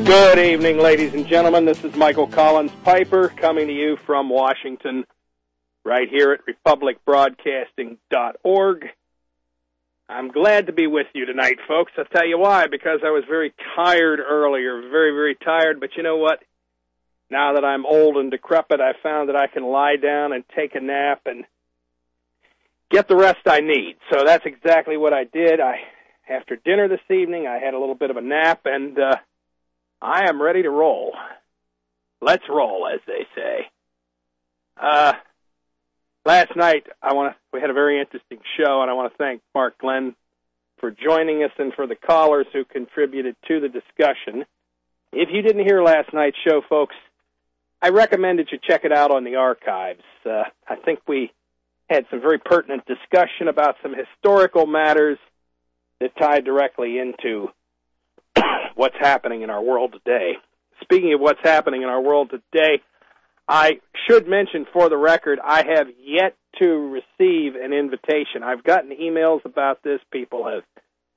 Good evening, ladies and gentlemen. This is Michael Collins Piper coming to you from Washington, right here at republicbroadcasting.org. I'm glad to be with you tonight, folks. I'll tell you why, because I was very tired earlier, very, very tired. But you know what? Now that I'm old and decrepit, I found that I can lie down and take a nap and get the rest I need. So that's exactly what I did. After dinner this evening, I had a little bit of a nap, and I am ready to roll. Let's roll, as they say. Last night, we had a very interesting show, and I want to thank Mark Glenn for joining us and for the callers who contributed to the discussion. If you didn't hear last night's show, folks, I recommend that you check it out on the archives. I think we had some very pertinent discussion about some historical matters that tie directly into what's happening in our world today. Speaking of what's happening in our world today, I should mention for the record, I have yet to receive an invitation. I've gotten emails about this. People have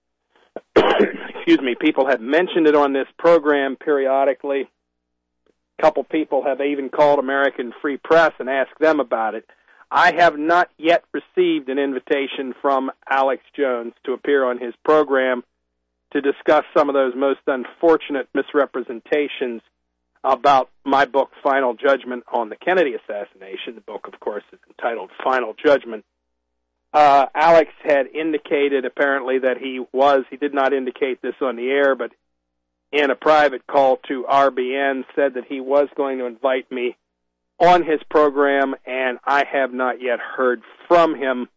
mentioned it on this program periodically. A couple people have even called American Free Press and asked them about it. I have not yet received an invitation from Alex Jones to appear on his program to discuss some of those most unfortunate misrepresentations about my book, Final Judgment on the Kennedy Assassination. The book, of course, is entitled Final Judgment. Alex had indicated apparently that he did not indicate this on the air, but in a private call to RBN said that he was going to invite me on his program, and I have not yet heard from him.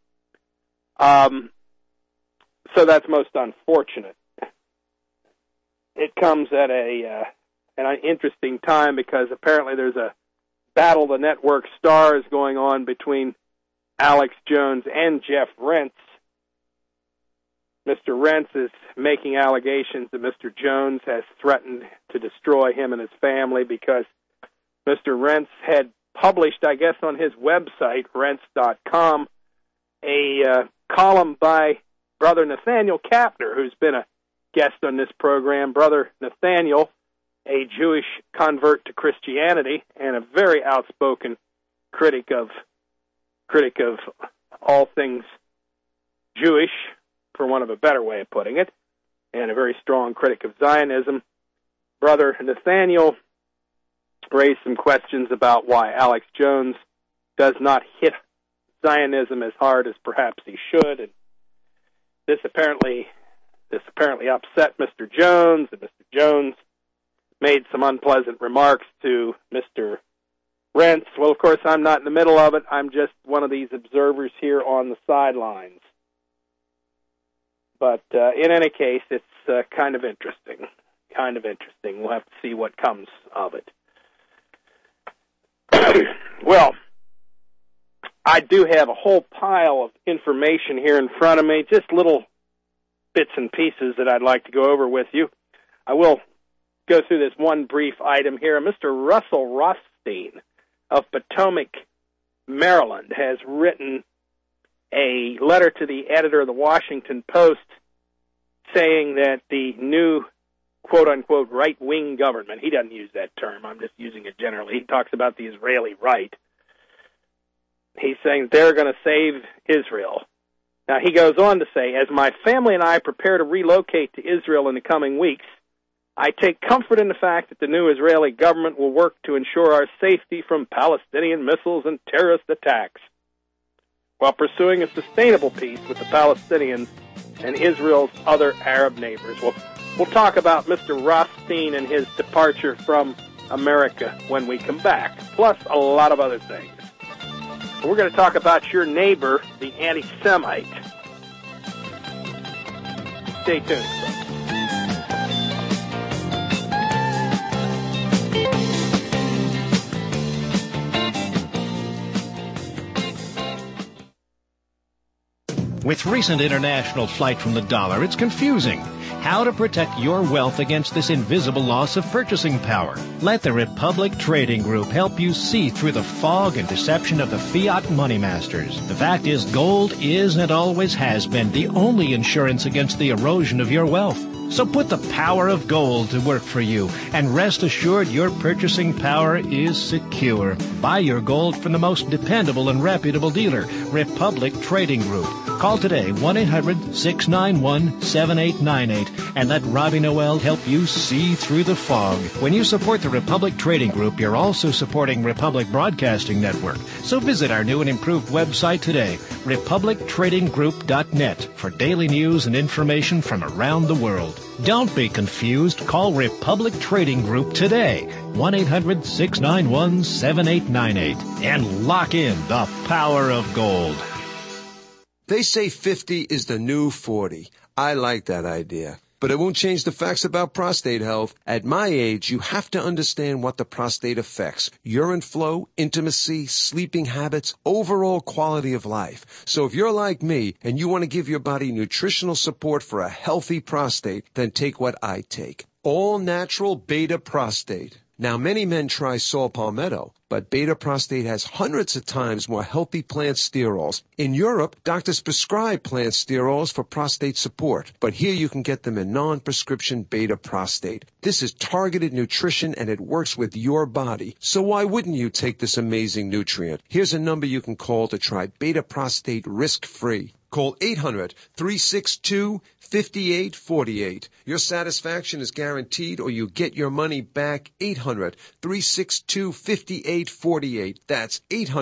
So that's most unfortunate. It comes at an interesting time because apparently there's a battle of the network stars going on between Alex Jones and Jeff Rentz. Mr. Rentz is making allegations that Mr. Jones has threatened to destroy him and his family because Mr. Rentz had published, I guess, on his website, Rentz.com, a column by Brother Nathaniel Kapner, who's been a guest on this program. Brother Nathaniel, a Jewish convert to Christianity and a very outspoken critic of all things Jewish, for want of a better way of putting it, and a very strong critic of Zionism. Brother Nathaniel raised some questions about why Alex Jones does not hit Zionism as hard as perhaps he should, and this apparently upset Mr. Jones, and Mr. Jones made some unpleasant remarks to Mr. Rentz. Well, of course, I'm not in the middle of it. I'm just one of these observers here on the sidelines. But in any case, it's kind of interesting. We'll have to see what comes of it. Well, I do have a whole pile of information here in front of me, just little bits and pieces that I'd like to go over with you. I will go through this one brief item here. Mr. Russell Rothstein of Potomac, Maryland, has written a letter to the editor of the Washington Post saying that the new quote-unquote right-wing government, he doesn't use that term, I'm just using it generally, he talks about the Israeli right. He's saying they're going to save Israel. Now, he goes on to say, as my family and I prepare to relocate to Israel in the coming weeks, I take comfort in the fact that the new Israeli government will work to ensure our safety from Palestinian missiles and terrorist attacks, while pursuing a sustainable peace with the Palestinians and Israel's other Arab neighbors. We'll talk about Mr. Rothstein and his departure from America when we come back, plus a lot of other things. We're going to talk about your neighbor, the anti-Semite. Stay tuned. With recent international flight from the dollar, it's confusing. How to protect your wealth against this invisible loss of purchasing power. Let the Republic Trading Group help you see through the fog and deception of the fiat money masters. The fact is, gold is and always has been the only insurance against the erosion of your wealth. So put the power of gold to work for you, and rest assured your purchasing power is secure. Buy your gold from the most dependable and reputable dealer, Republic Trading Group. Call today, 1-800-691-7898, and let Robbie Noel help you see through the fog. When you support the Republic Trading Group, you're also supporting Republic Broadcasting Network. So visit our new and improved website today, republictradinggroup.net, for daily news and information from around the world. Don't be confused. Call Republic Trading Group today, 1-800-691-7898, and lock in the power of gold. They say 50 is the new 40. I like that idea. But it won't change the facts about prostate health. At my age, you have to understand what the prostate affects. Urine flow, intimacy, sleeping habits, overall quality of life. So if you're like me and you want to give your body nutritional support for a healthy prostate, then take what I take. All natural beta prostate. Now, many men try saw palmetto, but beta prostate has hundreds of times more healthy plant sterols. In Europe, doctors prescribe plant sterols for prostate support, but here you can get them in non-prescription beta prostate. This is targeted nutrition, and it works with your body. So why wouldn't you take this amazing nutrient? Here's a number you can call to try beta prostate risk-free. Call 800-362-5848. Your satisfaction is guaranteed, or you get your money back. 800-362-5848. That's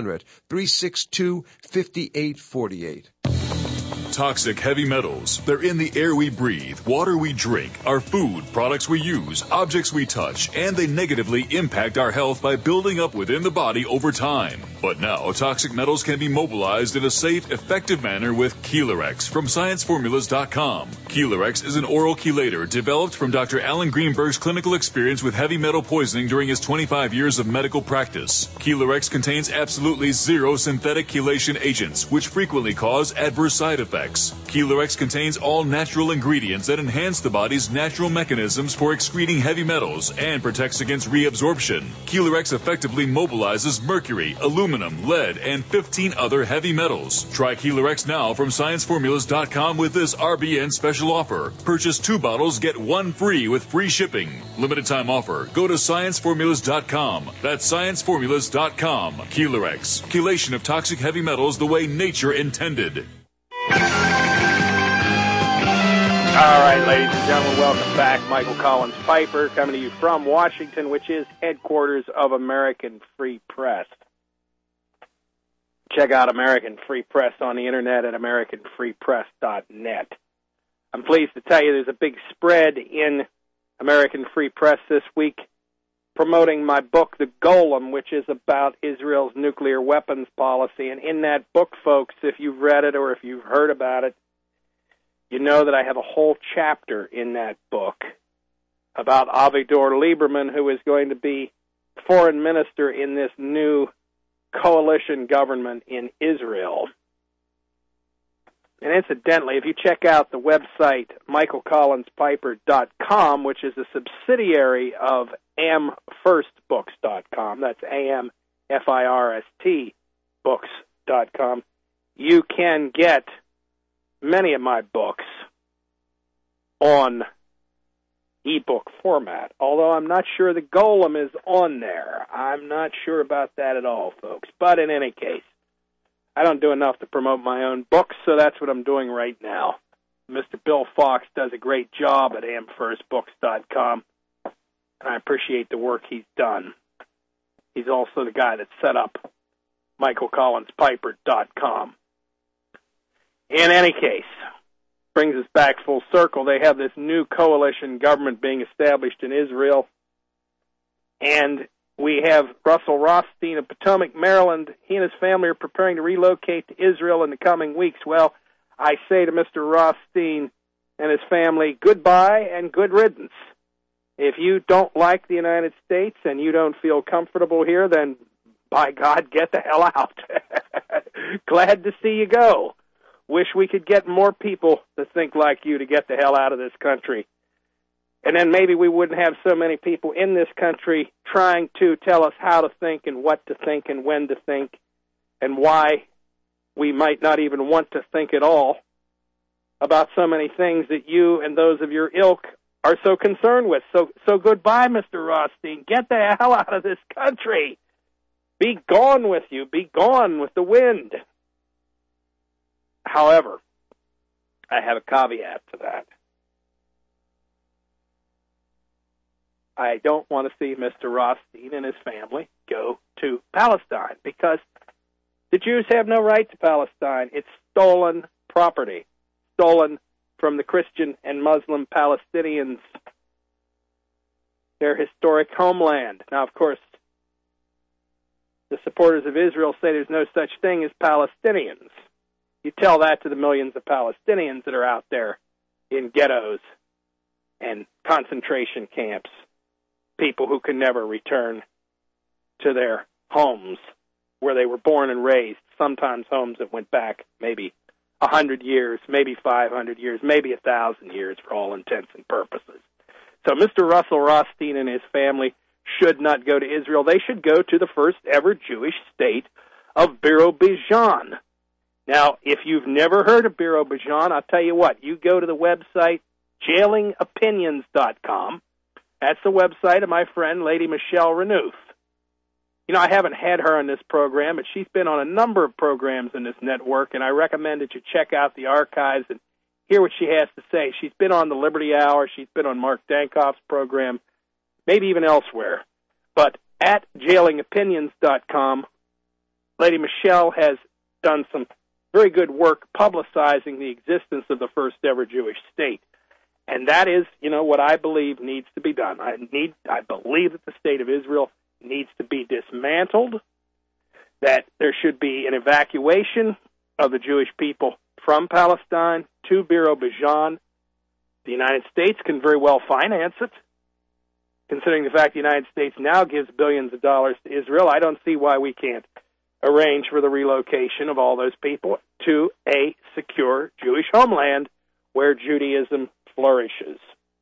800-362-5848. Toxic heavy metals. They're in the air we breathe, water we drink, our food, products we use, objects we touch, and they negatively impact our health by building up within the body over time. But now, toxic metals can be mobilized in a safe, effective manner with Chelarex from ScienceFormulas.com. Chelarex is an oral chelator developed from Dr. Alan Greenberg's clinical experience with heavy metal poisoning during his 25 years of medical practice. Chelarex contains absolutely zero synthetic chelation agents, which frequently cause adverse side effects. Chelarex contains all natural ingredients that enhance the body's natural mechanisms for excreting heavy metals and protects against reabsorption. Chelarex effectively mobilizes mercury, aluminum, lead, and 15 other heavy metals. Try Chelarex now from ScienceFormulas.com with this RBN special offer. Purchase 2 bottles, get 1 free with free shipping. Limited time offer. Go to ScienceFormulas.com. That's ScienceFormulas.com. Chelarex. Chelation of toxic heavy metals the way nature intended. All right, ladies and gentlemen, welcome back. Michael Collins Piper coming to you from Washington, which is headquarters of American Free Press. Check out American Free Press on the internet at AmericanFreePress.net. I'm pleased to tell you there's a big spread in American Free Press this week promoting my book, The Golem, which is about Israel's nuclear weapons policy. And in that book, folks, if you've read it or if you've heard about it, you know that I have a whole chapter in that book about Avigdor Lieberman, who is going to be foreign minister in this new coalition government in Israel. And incidentally, if you check out the website michaelcollinspiper.com, which is a subsidiary of amfirstbooks.com, that's AMFIRST books.com, you can get many of my books on ebook format, although I'm not sure The Golem is on there. I'm not sure about that at all, folks. But in any case, I don't do enough to promote my own books, so that's what I'm doing right now. Mr. Bill Fox does a great job at amfirstbooks.com, and I appreciate the work he's done. He's also the guy that set up michaelcollinspiper.com. In any case, brings us back full circle. They have this new coalition government being established in Israel, and we have Russell Rothstein of Potomac, Maryland. He and his family are preparing to relocate to Israel in the coming weeks. Well, I say to Mr. Rothstein and his family, goodbye and good riddance. If you don't like the United States and you don't feel comfortable here, then by God, get the hell out. Glad to see you go. Wish we could get more people to think like you to get the hell out of this country. And then maybe we wouldn't have so many people in this country trying to tell us how to think and what to think and when to think and why we might not even want to think at all about so many things that you and those of your ilk are so concerned with. So goodbye, Mr. Rothstein. Get the hell out of this country. Be gone with you. Be gone with the wind. However, I have a caveat to that. I don't want to see Mr. Rothstein and his family go to Palestine because the Jews have no right to Palestine. It's stolen property, stolen from the Christian and Muslim Palestinians, their historic homeland. Now, of course, the supporters of Israel say there's no such thing as Palestinians. You tell that to the millions of Palestinians that are out there in ghettos and concentration camps, people who can never return to their homes where they were born and raised, sometimes homes that went back maybe 100 years, maybe 500 years, maybe 1,000 years for all intents and purposes. So Mr. Russell Rothstein and his family should not go to Israel. They should go to the first ever Jewish state of Birobidzhan. Now, if you've never heard of Birobidzhan, I'll tell you what, you go to the website jailingopinions.com. That's the website of my friend, Lady Michelle Renouf. You know, I haven't had her on this program, but she's been on a number of programs in this network, and I recommend that you check out the archives and hear what she has to say. She's been on the Liberty Hour. She's been on Mark Dankoff's program, maybe even elsewhere. But at jailingopinions.com, Lady Michelle has done some very good work publicizing the existence of the first ever Jewish state. And that is, you know, what I believe needs to be done. I believe that the state of Israel needs to be dismantled, that there should be an evacuation of the Jewish people from Palestine to Birobidzhan. The United States can very well finance it. Considering the fact the United States now gives billions of dollars to Israel, I don't see why we can't arrange for the relocation of all those people to a secure Jewish homeland where Judaism flourishes.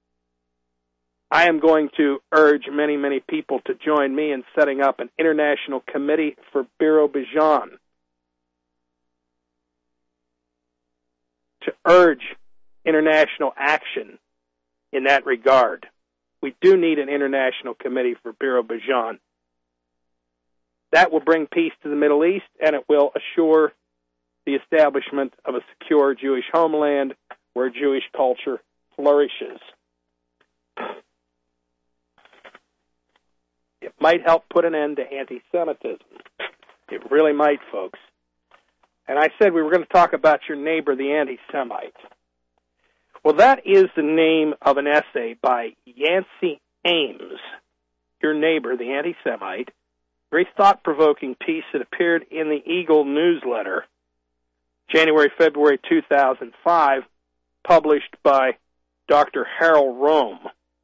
I am going to urge many, many people to join me in setting up an international committee for Birobidzhan to urge international action in that regard. We do need an international committee for Birobidzhan. That will bring peace to the Middle East, and it will assure the establishment of a secure Jewish homeland where Jewish culture flourishes. It might help put an end to anti-Semitism. It really might, folks. And I said we were going to talk about your neighbor, the anti-Semite. Well, that is the name of an essay by Yancey Ames, your neighbor, the anti-Semite. Very thought-provoking piece that appeared in the Eagle newsletter, January, February 2005, published by Dr. Harold Rome.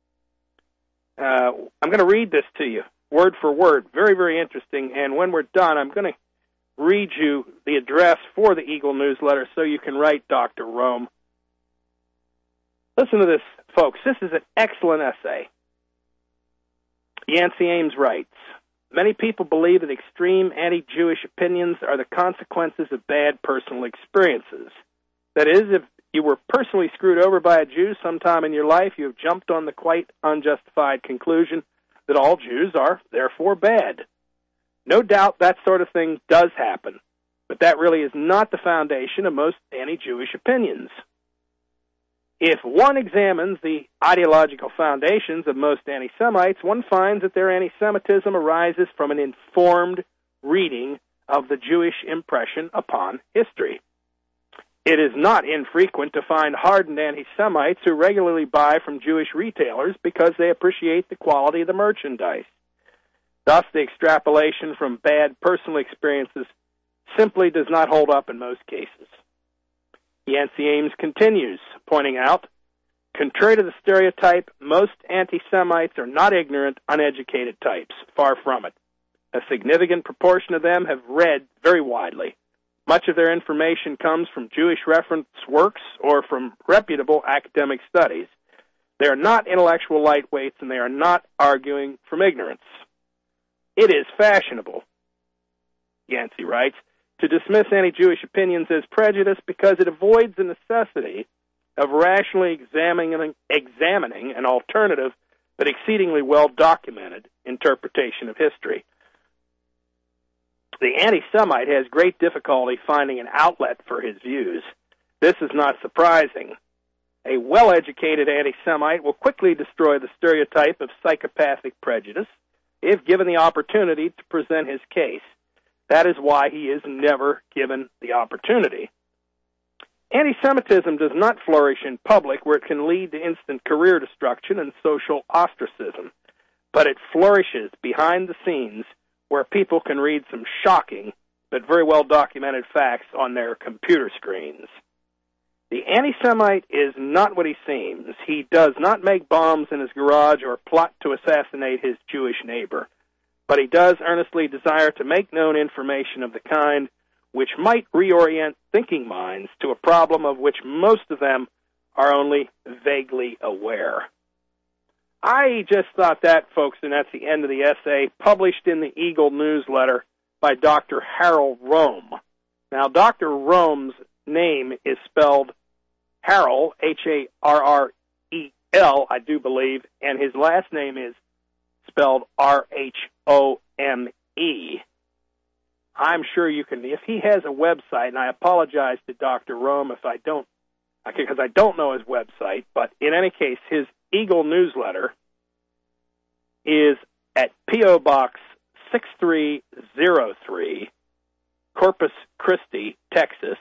I'm going to read this to you, word for word. Very, very interesting. And when we're done, I'm going to read you the address for the Eagle newsletter so you can write Dr. Rome. Listen to this, folks. This is an excellent essay. Yancey Ames writes, many people believe that extreme anti-Jewish opinions are the consequences of bad personal experiences. That is, if you were personally screwed over by a Jew sometime in your life, you have jumped on the quite unjustified conclusion that all Jews are therefore bad. No doubt that sort of thing does happen, but that really is not the foundation of most anti-Jewish opinions. If one examines the ideological foundations of most anti-Semites, one finds that their anti-Semitism arises from an informed reading of the Jewish impression upon history. It is not infrequent to find hardened anti-Semites who regularly buy from Jewish retailers because they appreciate the quality of the merchandise. Thus, the extrapolation from bad personal experiences simply does not hold up in most cases. Yancey Ames continues, pointing out, contrary to the stereotype, most anti-Semites are not ignorant, uneducated types. Far from it. A significant proportion of them have read very widely. Much of their information comes from Jewish reference works or from reputable academic studies. They are not intellectual lightweights, and they are not arguing from ignorance. It is fashionable, Yancey writes, to dismiss anti-Jewish opinions as prejudice because it avoids the necessity of rationally examining an alternative but exceedingly well-documented interpretation of history. The anti-Semite has great difficulty finding an outlet for his views. This is not surprising. A well-educated anti-Semite will quickly destroy the stereotype of psychopathic prejudice if given the opportunity to present his case. That is why he is never given the opportunity. Anti-Semitism does not flourish in public where it can lead to instant career destruction and social ostracism, but it flourishes behind the scenes where people can read some shocking but very well-documented facts on their computer screens. The anti-Semite is not what he seems. He does not make bombs in his garage or plot to assassinate his Jewish neighbor, but he does earnestly desire to make known information of the kind which might reorient thinking minds to a problem of which most of them are only vaguely aware. I just thought that, folks, and that's the end of the essay, published in the Eagle newsletter by Dr. Harold Rome. Now, Dr. Rome's name is spelled Harrell, Harrel, I do believe, and his last name is spelled Rhome. I'm sure you can, if he has a website, and I apologize to Dr. Rome if I don't, because I don't know his website, but in any case, his Eagle newsletter is at P.O. Box 6303, Corpus Christi, Texas,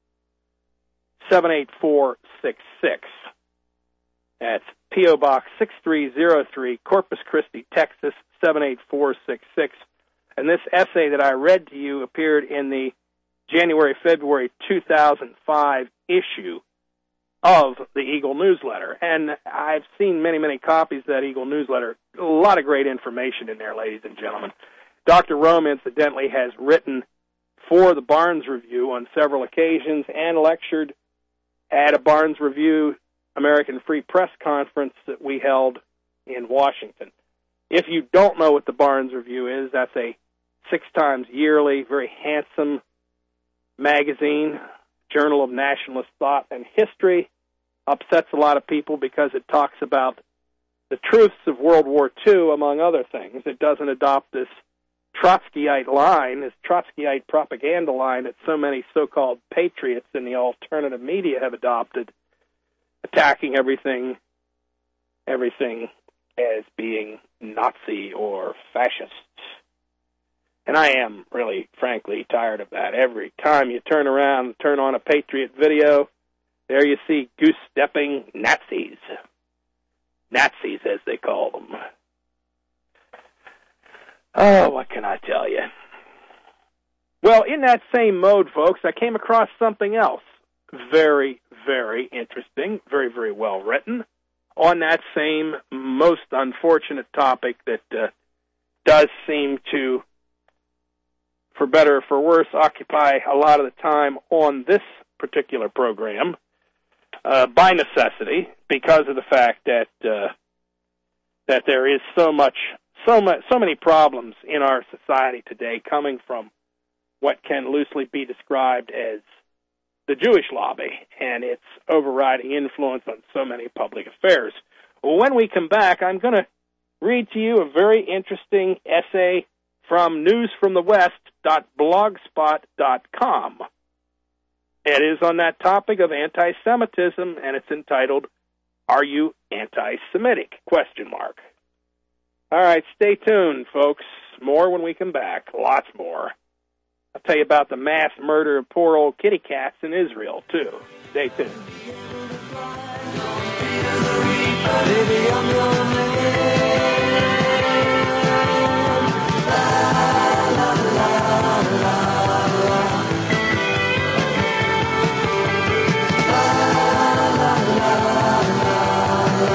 78466. That's P.O. Box 6303, Corpus Christi, Texas, 78466. And this essay that I read to you appeared in the January-February 2005 issue of the Eagle newsletter. And I've seen many, many copies of that Eagle newsletter. A lot of great information in there, ladies and gentlemen. Dr. Rome, incidentally, has written for the Barnes Review on several occasions and lectured at a Barnes Review American Free Press conference that we held in Washington. If you don't know what the Barnes Review is, that's a 6 times yearly, very handsome magazine, Journal of Nationalist Thought and History. Upsets a lot of people because it talks about the truths of World War II, among other things. It doesn't adopt this Trotskyite line, this Trotskyite propaganda line that so many so-called patriots in the alternative media have adopted, attacking everything as being Nazi or fascist. And I am really, frankly, tired of that. Every time you turn around and turn on a Patriot video, there you see goose-stepping Nazis. Nazis, as they call them. Oh, what can I tell you? Well, in that same mode, folks, I came across something else. Very, very interesting, very, very well written, on that same most unfortunate topic that does seem to, for better or for worse, occupy a lot of the time on this particular program by necessity, because of the fact that that there is so many problems in our society today coming from what can loosely be described as the Jewish lobby and its overriding influence on so many public affairs. Well, when we come back, I'm going to read to you a very interesting essay from newsfromthewest.blogspot.com. It is on that topic of anti-Semitism, and it's entitled, "Are You Anti-Semitic?" ? All right, stay tuned, folks. More when we come back. Lots more. I'll tell you about the mass murder of poor old kitty cats in Israel, too. Stay tuned. Baby, I'm your man. La, la, la, la, la. La, la, la, la, la.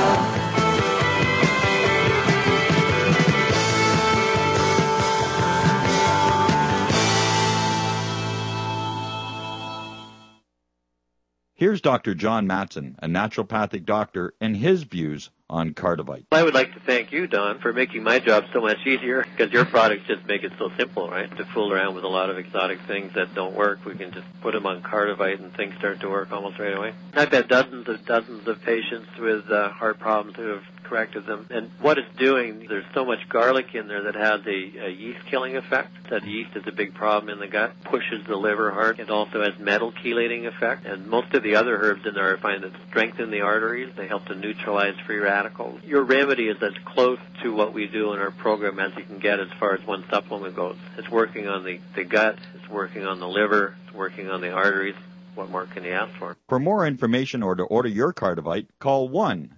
Here's Dr. John Mattson, a naturopathic doctor, and his views on Cardivite. I would like to thank you, Don, for making my job so much easier, because your products just make it so simple, right? To fool around with a lot of exotic things that don't work, we can just put them on Cardivite and things start to work almost right away. I've had dozens of patients with heart problems who have corrected them. And what it's doing, there's so much garlic in there that has a yeast-killing effect. That yeast is a big problem in the gut, pushes the liver hard. It also has metal chelating effect. And most of the other herbs in there I find that strengthen the arteries. They help to neutralize free radicals. Your remedy is as close to what we do in our program as you can get as far as one supplement goes. It's working on the gut, it's working on the liver, it's working on the arteries. What more can you ask for? For more information or to order your Cardivite, call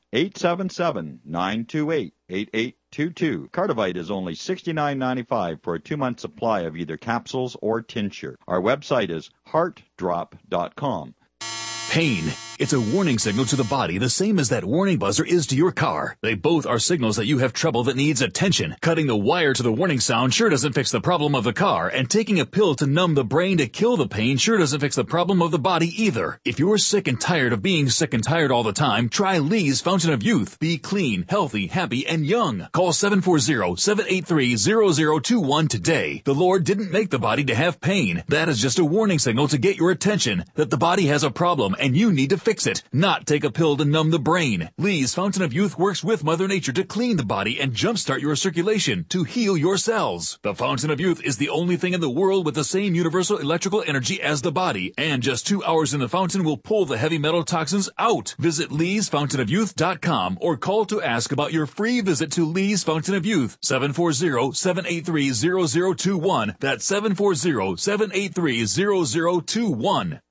1-877-928-8822. Cardivite is only $69.95 for a 2-month supply of either capsules or tincture. Our website is heartdrop.com. Pain. It's a warning signal to the body, the same as that warning buzzer is to your car. They both are signals that you have trouble that needs attention. Cutting the wire to the warning sound sure doesn't fix the problem of the car, and taking a pill to numb the brain to kill the pain sure doesn't fix the problem of the body either. If you're sick and tired of being sick and tired all the time, try Lee's Fountain of Youth. Be clean, healthy, happy, and young. Call 740-783-0021 today. The Lord didn't make the body to have pain. That is just a warning signal to get your attention that the body has a problem and you need to fix it, not take a pill to numb the brain. Lee's Fountain of Youth works with Mother Nature to clean the body and jumpstart your circulation to heal your cells. The Fountain of Youth is the only thing in the world with the same universal electrical energy as the body, and just 2 hours in the fountain will pull the heavy metal toxins out. Visit leesfountainofyouth.com or call to ask about your free visit to Lee's Fountain of Youth, 740-783-0021. That's 740-783-0021.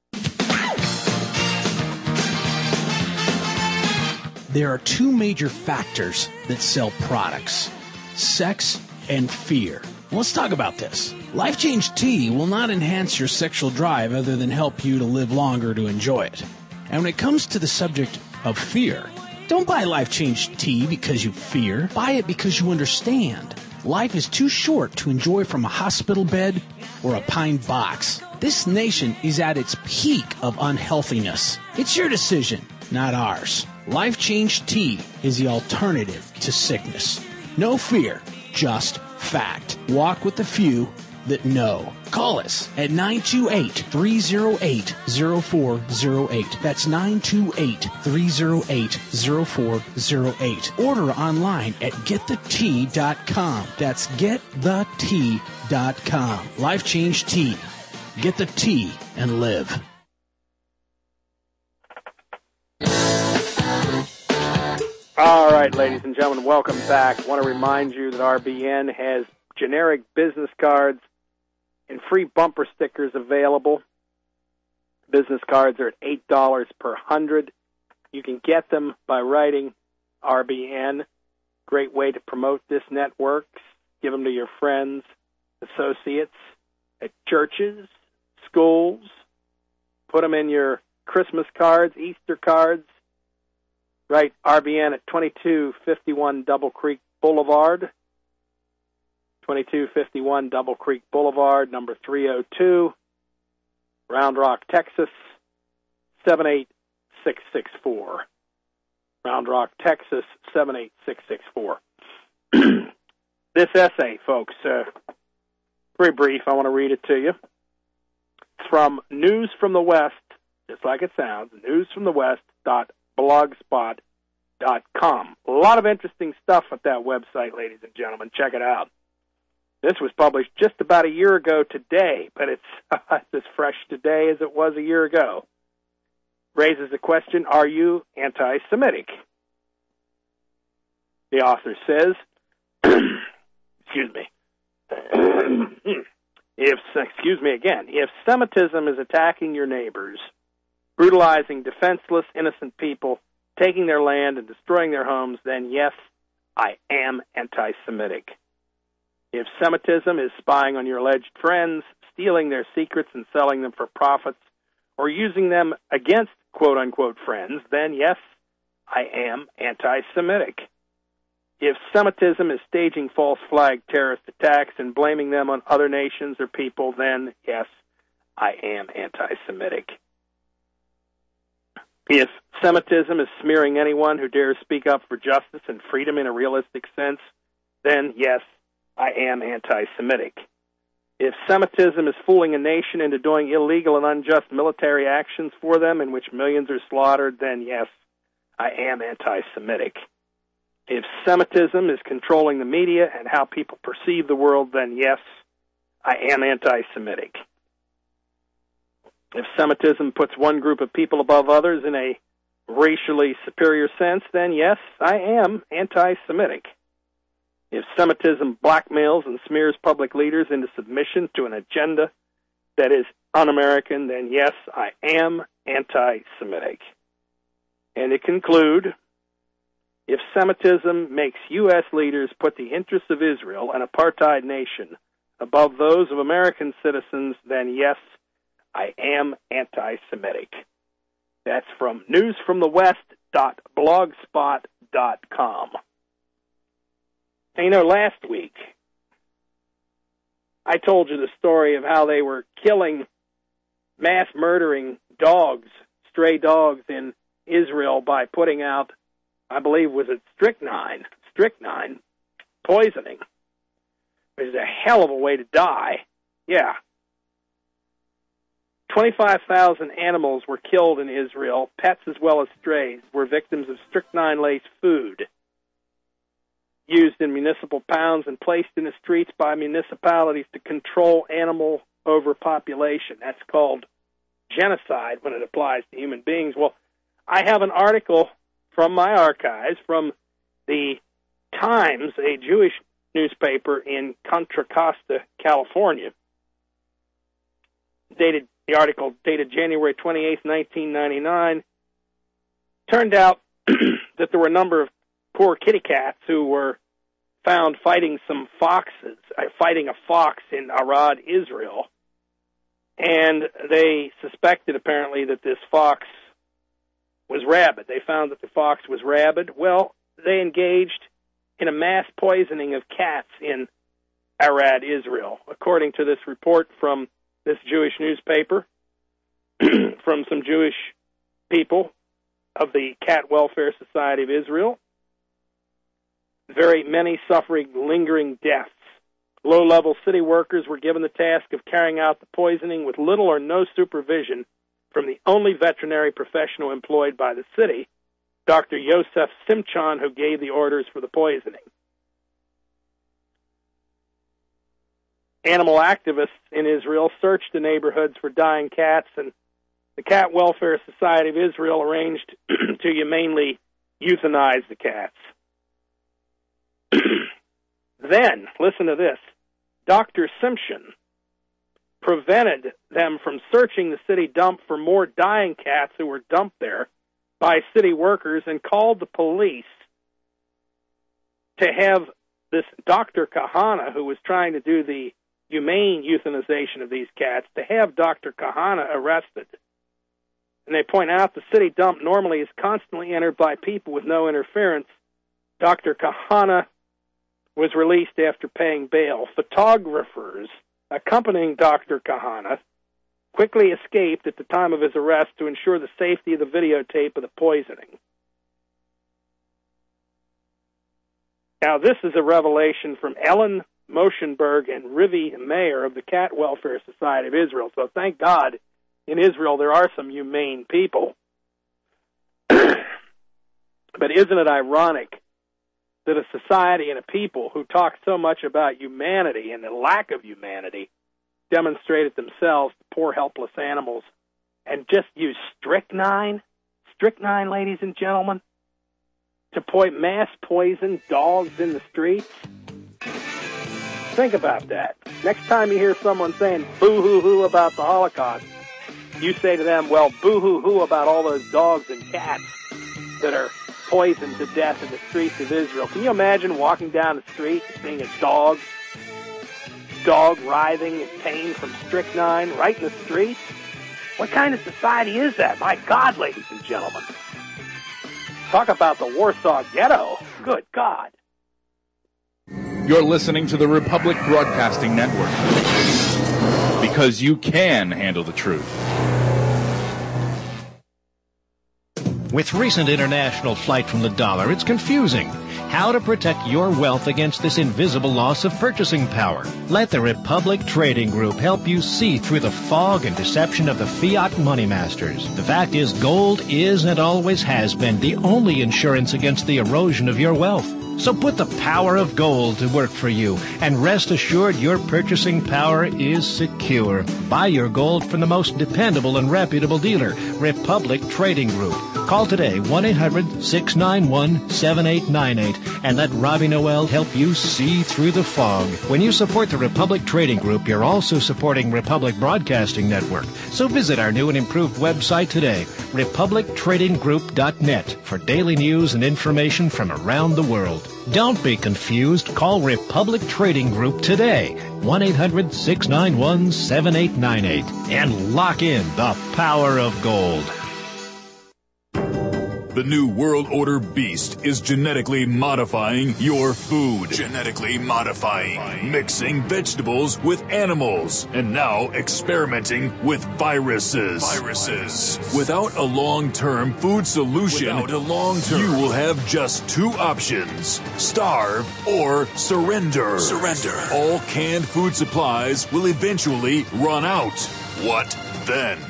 There are two major factors that sell products: sex and fear. Let's talk about this. Life Change Tea will not enhance your sexual drive other than help you to live longer to enjoy it. And when it comes to the subject of fear, don't buy Life Change Tea because you fear. Buy it because you understand. Life is too short to enjoy from a hospital bed or a pine box. This nation is at its peak of unhealthiness. It's your decision, not ours. Life Change Tea is the alternative to sickness. No fear, just fact. Walk with the few that know. Call us at 928-308-0408. That's 928-308-0408. Order online at getthetea.com. That's getthetea.com. Life Change Tea. Get the tea and live. All right, ladies and gentlemen, welcome back. I want to remind you that RBN has generic business cards and free bumper stickers available. Business cards are at $8 per 100. You can get them by writing RBN. Great way to promote this network. Give them to your friends, associates, at churches, schools. Put them in your Christmas cards, Easter cards. Write RBN at 2251 Double Creek Boulevard. 2251 Double Creek Boulevard, number 302, Round Rock, Texas, 78664. Round Rock, Texas, 78664. This essay, folks, very brief. I want to read it to you. It's from News from the West, just like it sounds, newsfromthewest.blogspot.com. A lot of interesting stuff at that website, ladies and gentlemen. Check it out. This was published just about a year ago today, but it's as fresh today as it was a year ago. Raises the question, are you anti-Semitic? The author says, if Semitism is attacking your neighbors, brutalizing defenseless, innocent people, taking their land and destroying their homes, then yes, I am anti-Semitic. If Semitism is spying on your alleged friends, stealing their secrets and selling them for profits, or using them against quote-unquote friends, then yes, I am anti-Semitic. If Semitism is staging false flag terrorist attacks and blaming them on other nations or people, then yes, I am anti-Semitic. If Semitism is smearing anyone who dares speak up for justice and freedom in a realistic sense, then yes, I am anti-Semitic. If Semitism is fooling a nation into doing illegal and unjust military actions for them in which millions are slaughtered, then yes, I am anti-Semitic. If Semitism is controlling the media and how people perceive the world, then yes, I am anti-Semitic. If Semitism puts one group of people above others in a racially superior sense, then yes, I am anti-Semitic. If Semitism blackmails and smears public leaders into submission to an agenda that is un-American, then yes, I am anti-Semitic. And to conclude, if Semitism makes U.S. leaders put the interests of Israel, an apartheid nation, above those of American citizens, then yes, I am anti-Semitic. That's from newsfromthewest.blogspot.com. And last week, I told you the story of how they were killing, mass murdering dogs, stray dogs in Israel by putting out, I believe, was it strychnine poisoning. It was a hell of a way to die. Yeah. 25,000 animals were killed in Israel, pets as well as strays, were victims of strychnine-laced food used in municipal pounds and placed in the streets by municipalities to control animal overpopulation. That's called genocide when it applies to human beings. Well, I have an article from my archives from the Times, a Jewish newspaper in Contra Costa, California. The article dated January 28, 1999. Turned out that there were a number of poor kitty cats who were found fighting a fox in Arad, Israel. And they suspected, apparently, that this fox was rabid. They found that the fox was rabid. Well, they engaged in a mass poisoning of cats in Arad, Israel. According to this report from this Jewish newspaper, from some Jewish people of the Cat Welfare Society of Israel, very many suffering lingering deaths. Low-level city workers were given the task of carrying out the poisoning with little or no supervision from the only veterinary professional employed by the city, Dr. Yosef Simchon, who gave the orders for the poisoning. Animal activists in Israel searched the neighborhoods for dying cats, and the Cat Welfare Society of Israel arranged to humanely euthanize the cats. Then, listen to this, Dr. Simchon prevented them from searching the city dump for more dying cats who were dumped there by city workers and called the police to have this Dr. Kahana, who was trying to do the humane euthanization of these cats, to have Dr. Kahana arrested. And they point out the city dump normally is constantly entered by people with no interference. Dr. Kahana was released after paying bail. Photographers accompanying Dr. Kahana quickly escaped at the time of his arrest to ensure the safety of the videotape of the poisoning. Now, this is a revelation from Ellen Moshenberg and Rivi Meir of the Cat Welfare Society of Israel. So thank God in Israel there are some humane people. But isn't it ironic that a society and a people who talk so much about humanity and the lack of humanity demonstrated themselves to poor, helpless animals and just use strychnine, ladies and gentlemen, to mass poison dogs in the streets? Think about that. Next time you hear someone saying boo-hoo-hoo about the Holocaust, you say to them, well, boo-hoo-hoo about all those dogs and cats that are poisoned to death in the streets of Israel. Can you imagine walking down the street and seeing a dog writhing in pain from strychnine right in the street? What kind of society is that? My God, ladies and gentlemen. Talk about the Warsaw Ghetto. Good God. You're listening to the Republic Broadcasting Network, because you can handle the truth. With recent international flight from the dollar, it's confusing. How to protect your wealth against this invisible loss of purchasing power. Let the Republic Trading Group help you see through the fog and deception of the fiat money masters. The fact is, gold is and always has been the only insurance against the erosion of your wealth. So put the power of gold to work for you, and rest assured your purchasing power is secure. Buy your gold from the most dependable and reputable dealer, Republic Trading Group. Call today, 1-800-691-7898, and let Robbie Noel help you see through the fog. When you support the Republic Trading Group, you're also supporting Republic Broadcasting Network. So visit our new and improved website today, republictradinggroup.net, for daily news and information from around the world. Don't be confused. Call Republic Trading Group today, 1-800-691-7898, and lock in the power of gold. The new World Order beast is genetically modifying your food. Genetically modifying. Mixing vegetables with animals. And now experimenting with viruses. Without a long-term food solution, you will have just two options. Starve or surrender. All canned food supplies will eventually run out. What then?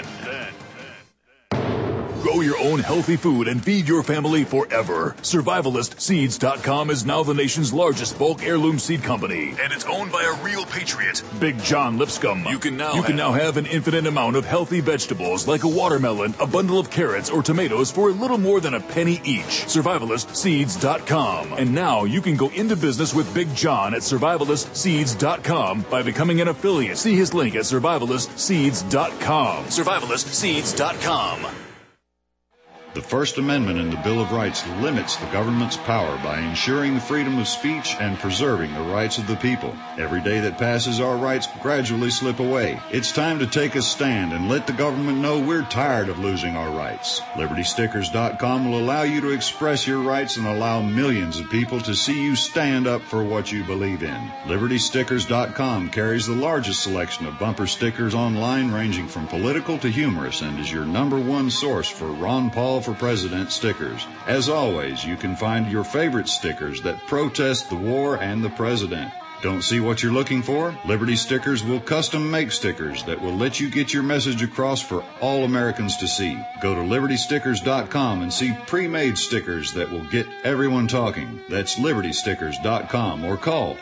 Grow your own healthy food and feed your family forever. SurvivalistSeeds.com is now the nation's largest bulk heirloom seed company, and it's owned by a real patriot, Big John Lipscomb. You can now have an infinite amount of healthy vegetables like a watermelon, a bundle of carrots, or tomatoes for a little more than a penny each. SurvivalistSeeds.com. And now you can go into business with Big John at SurvivalistSeeds.com by becoming an affiliate. See his link at SurvivalistSeeds.com. SurvivalistSeeds.com. The First Amendment in the Bill of Rights limits the government's power by ensuring the freedom of speech and preserving the rights of the people. Every day that passes, our rights gradually slip away. It's time to take a stand and let the government know we're tired of losing our rights. LibertyStickers.com will allow you to express your rights and allow millions of people to see you stand up for what you believe in. LibertyStickers.com carries the largest selection of bumper stickers online, ranging from political to humorous, and is your #1 source for Ron Paul for President stickers. As always, you can find your favorite stickers that protest the war and the president. Don't see what you're looking for? Liberty Stickers will custom make stickers that will let you get your message across for all Americans to see. Go to LibertyStickers.com and see pre-made stickers that will get everyone talking. That's LibertyStickers.com, or call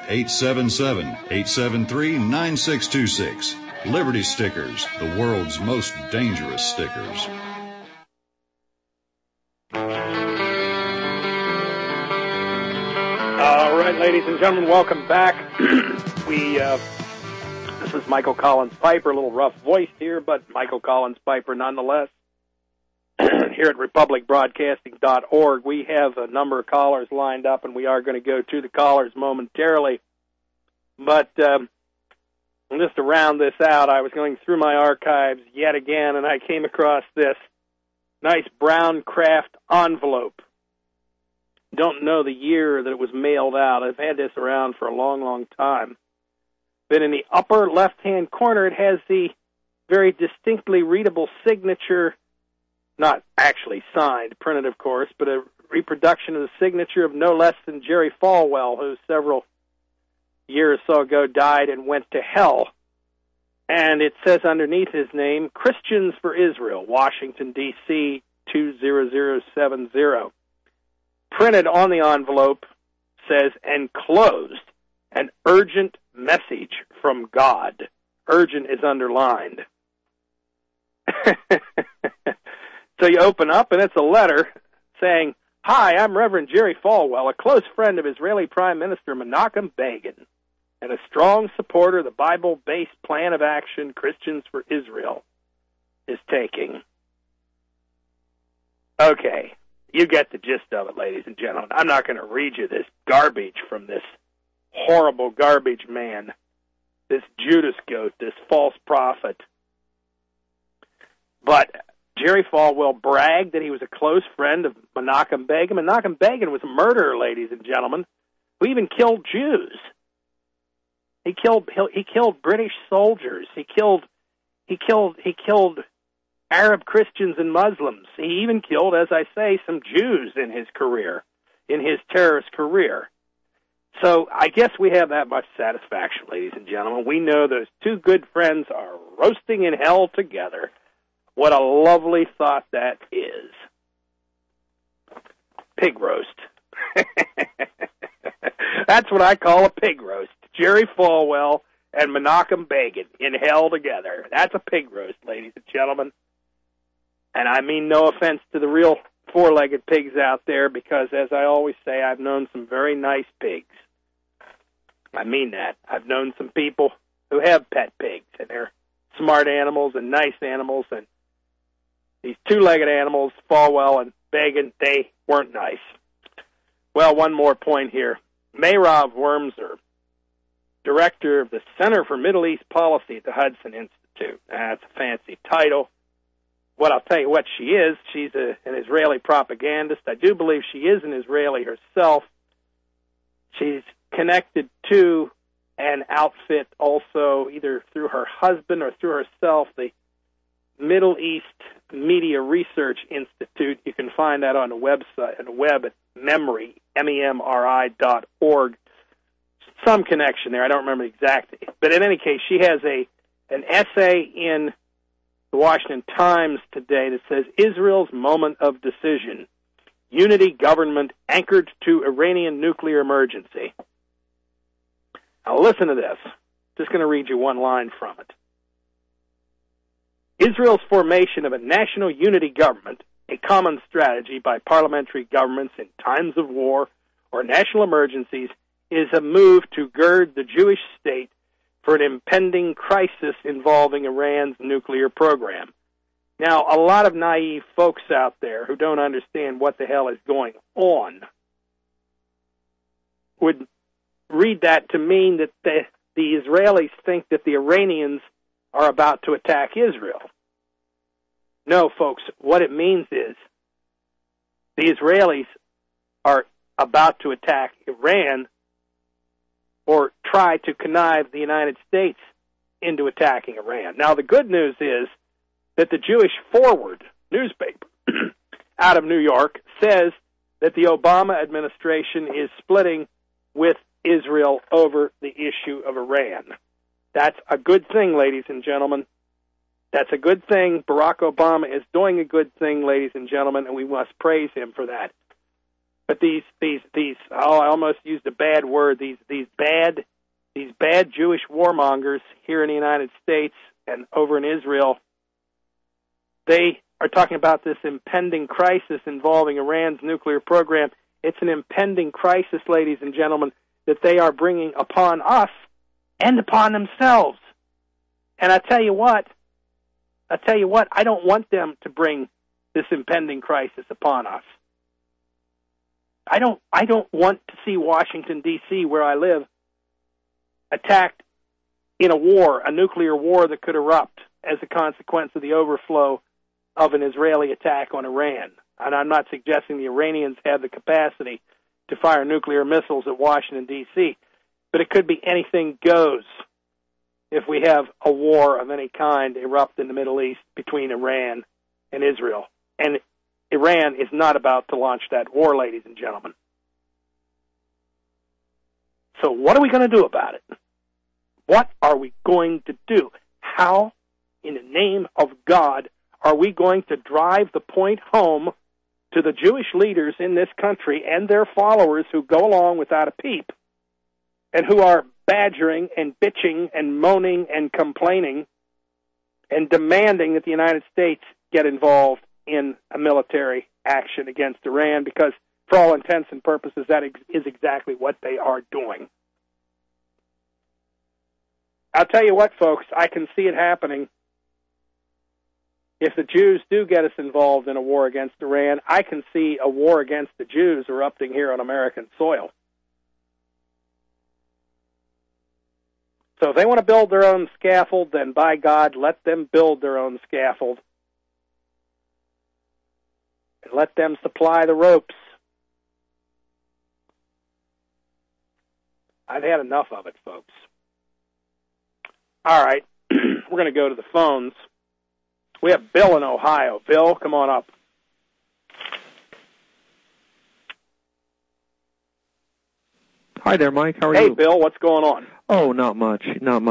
877-873-9626. Liberty Stickers, the world's most dangerous stickers. All right, ladies and gentlemen, welcome back. This is Michael Collins Piper, a little rough voiced here, but Michael Collins Piper nonetheless. Here at republicbroadcasting.org, we have a number of callers lined up, and we are going to go to the callers momentarily. But just to round this out, I was going through my archives yet again, and I came across this nice brown craft envelope. Don't know the year that it was mailed out. I've had this around for a long, long time. But in the upper left-hand corner, it has the very distinctly readable signature, not actually signed, printed, of course, but a reproduction of the signature of no less than Jerry Falwell, who several years or so ago died and went to hell. And it says underneath his name, Christians for Israel, Washington, D.C., 20070. Printed on the envelope says, enclosed, an urgent message from God. Urgent is underlined. So you open up, and it's a letter saying, "Hi, I'm Reverend Jerry Falwell, a close friend of Israeli Prime Minister Menachem Begin, and a strong supporter of the Bible-based plan of action Christians for Israel is taking." Okay. You get the gist of it, ladies and gentlemen. I'm not going to read you this garbage from this horrible garbage man, this Judas goat, this false prophet. But Jerry Falwell bragged that he was a close friend of Menachem Begin. Menachem Begin was a murderer, ladies and gentlemen, who even killed Jews. He killed British soldiers. He killed Arab Christians and Muslims. He even killed, as I say, some Jews in his career, in his terrorist career. So I guess we have that much satisfaction, ladies and gentlemen. We know those two good friends are roasting in hell together. What a lovely thought that is. Pig roast. That's what I call a pig roast. Jerry Falwell and Menachem Begin in hell together. That's a pig roast, ladies and gentlemen. And I mean no offense to the real four-legged pigs out there, because, as I always say, I've known some very nice pigs. I mean that. I've known some people who have pet pigs, and they're smart animals and nice animals, and these two-legged animals, Falwell and Begin, they weren't nice. Well, one more point here. Meirav Wormser, director of the Center for Middle East Policy at the Hudson Institute. That's a fancy title. Well, I'll tell you what she is. She's an Israeli propagandist. I do believe she is an Israeli herself. She's connected to an outfit also, either through her husband or through herself, the Middle East Media Research Institute. You can find that on the website, on the web at MEMRI, MEMRI.org. Some connection there. I don't remember exactly. But in any case, she has an essay in the Washington Times today that says, Israel's moment of decision, unity government anchored to Iranian nuclear emergency. Now listen to this. Just going to read you one line from it. Israel's formation of a national unity government, a common strategy by parliamentary governments in times of war or national emergencies, is a move to gird the Jewish state for an impending crisis involving Iran's nuclear program. Now, a lot of naive folks out there who don't understand what the hell is going on would read that to mean that the Israelis think that the Iranians are about to attack Israel. No, folks, what it means is the Israelis are about to attack Iran or try to connive the United States into attacking Iran. Now, the good news is that the Jewish Forward newspaper out of New York says that the Obama administration is splitting with Israel over the issue of Iran. That's a good thing, ladies and gentlemen. That's a good thing. Barack Obama is doing a good thing, ladies and gentlemen, and we must praise him for that. But these I almost used a bad word, these bad Jewish warmongers here in the United States and over in Israel, they are talking about this impending crisis involving Iran's nuclear program. It's an impending crisis, ladies and gentlemen, that they are bringing upon us and upon themselves. And I tell you what, I don't want them to bring this impending crisis upon us. I don't want to see Washington, D.C., where I live, attacked in a war, a nuclear war that could erupt as a consequence of the overflow of an Israeli attack on Iran. And I'm not suggesting the Iranians have the capacity to fire nuclear missiles at Washington, D.C., but it could be anything goes if we have a war of any kind erupt in the Middle East between Iran and Israel. And Iran is not about to launch that war, ladies and gentlemen. So what are we going to do about it? What are we going to do? How, in the name of God, are we going to drive the point home to the Jewish leaders in this country and their followers who go along without a peep and who are badgering and bitching and moaning and complaining and demanding that the United States get involved in a military action against Iran, because for all intents and purposes that is exactly what they are doing. I'll tell you what, folks, I can see it happening. If the Jews do get us involved in a war against Iran, I can see a war against the Jews erupting here on American soil. So if they want to build their own scaffold, then by God, let them build their own scaffold. And let them supply the ropes. I've had enough of it, folks. All right, we're going to go to the phones. We have Bill in Ohio. Bill, come on up. Hi there, Mike. How are you? you? Hey, Bill. What's going on? Oh, not much.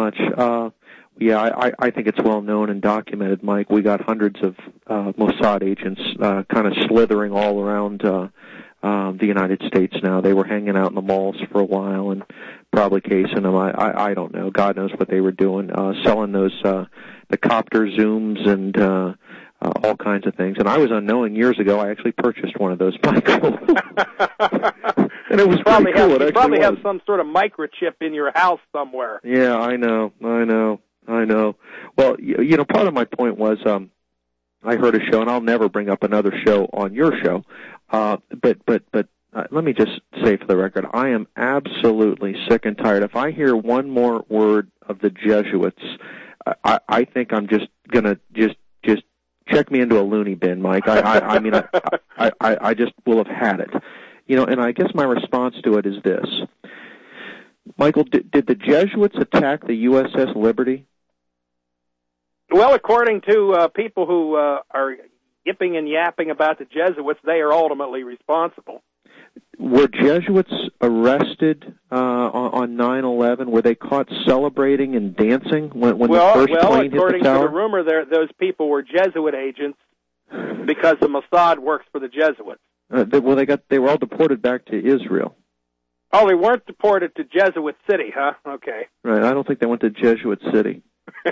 I think it's well known and documented, Mike. We got hundreds of Mossad agents kind of slithering all around the United States now. They were hanging out in the malls for a while and probably casing them. I don't know. God knows what they were doing, selling those the copter zooms and all kinds of things. And I was unknowing years ago. I actually purchased one of those, Michael. And it was probably pretty cool. You probably have some sort of microchip in your house somewhere. Yeah, I know. Well, part of my point was I heard a show, and I'll never bring up another show on your show, but let me just say for the record, I am absolutely sick and tired. If I hear one more word of the Jesuits, I think I'm just gonna just check me into a loony bin, Mike. I mean, I just will have had it. And I guess my response to it is this. Michael, did the Jesuits attack the USS Liberty? Well, according to people who are yipping and yapping about the Jesuits, they are ultimately responsible. Were Jesuits arrested on 9/11? Were they caught celebrating and dancing when the first plane hit the tower? According to the rumor, those people were Jesuit agents because the Mossad works for the Jesuits. They were all deported back to Israel. Oh, they weren't deported to Jesuit City, huh? Okay. Right. I don't think they went to Jesuit City.